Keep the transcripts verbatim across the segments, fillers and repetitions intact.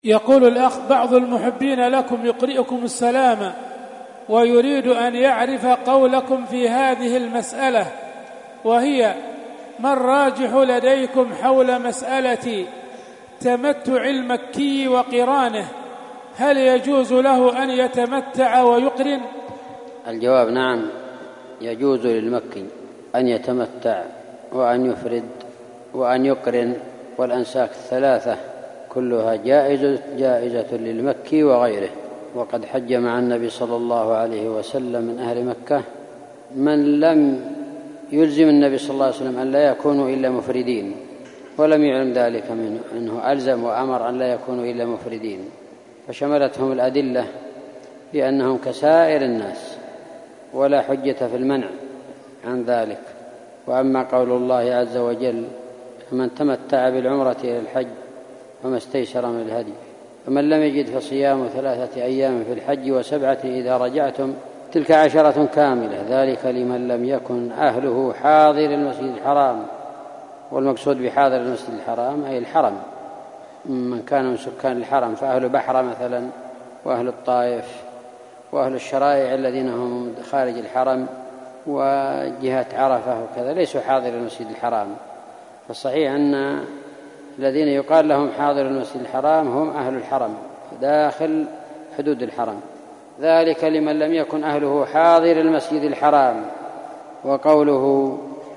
يقول الأخ: بعض المحبين لكم يقرئكم السلام ويريد أن يعرف قولكم في هذه المسألة، وهي: ما الراجح لديكم حول مسألة تمتع المكي وقرانه؟ هل يجوز له أن يتمتع ويقرن؟ الجواب: نعم، يجوز للمكي أن يتمتع وأن يفرد وأن يقرن، والأنساك الثلاثة كلها جائزة, جائزة للمكي وغيره. وقد حج مع النبي صلى الله عليه وسلم من أهل مكة من لم يلزم النبي صلى الله عليه وسلم أن لا يكونوا إلا مفردين، ولم يعلم ذلك منه، أنه ألزم وأمر أن لا يكونوا إلا مفردين، فشملتهم الأدلة بأنهم كسائر الناس، ولا حجة في المنع عن ذلك. وأما قول الله عز وجل: فمن تمتع بالعمرة إلى الحج فما استيسر من الهدي، فمن لم يجد فصيام ثلاثة أيام في الحج وسبعة إذا رجعتم تلك عشرة كاملة، ذلك لمن لم يكن أهله حاضر المسجد الحرام. والمقصود بحاضر المسجد الحرام أي الحرم، من كان من سكان الحرم، فأهل بحر مثلا، وأهل الطائف، وأهل الشرائع الذين هم خارج الحرم، وجهة عرفة وكذا، ليسوا حاضر المسجد الحرام. فالصحيح أن الذين يقال لهم حاضر المسجد الحرام هم أهل الحرم داخل حدود الحرم، ذلك لمن لم يكن أهله حاضر المسجد الحرام. وقوله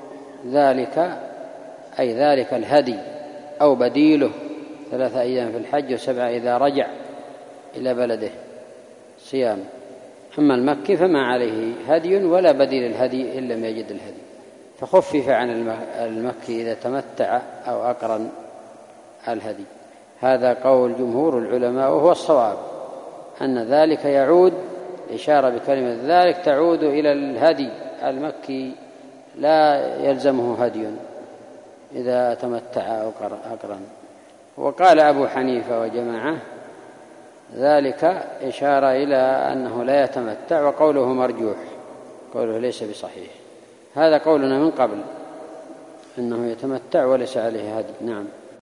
ذلك أي ذلك الهدي أو بديله، ثلاثة أيام في الحج وسبعة إذا رجع إلى بلده صيام. أما المكي فما عليه هدي ولا بديل الهدي إن لم يجد الهدي، فخفف عن المكي إذا تمتع أو أقرن الهدي. هذا قول جمهور العلماء، وهو الصواب، أن ذلك يعود، إشارة بكلمة ذلك تعود إلى الهدي. المكي لا يلزمه هدي إذا تمتع أو أقرن. وقال أبو حنيفة وجماعة ذلك إشارة إلى أنه لا يتمتع، وقوله مرجوح، قوله ليس بصحيح. هذا قولنا من قبل أنه يتمتع وليس عليه هدي. نعم.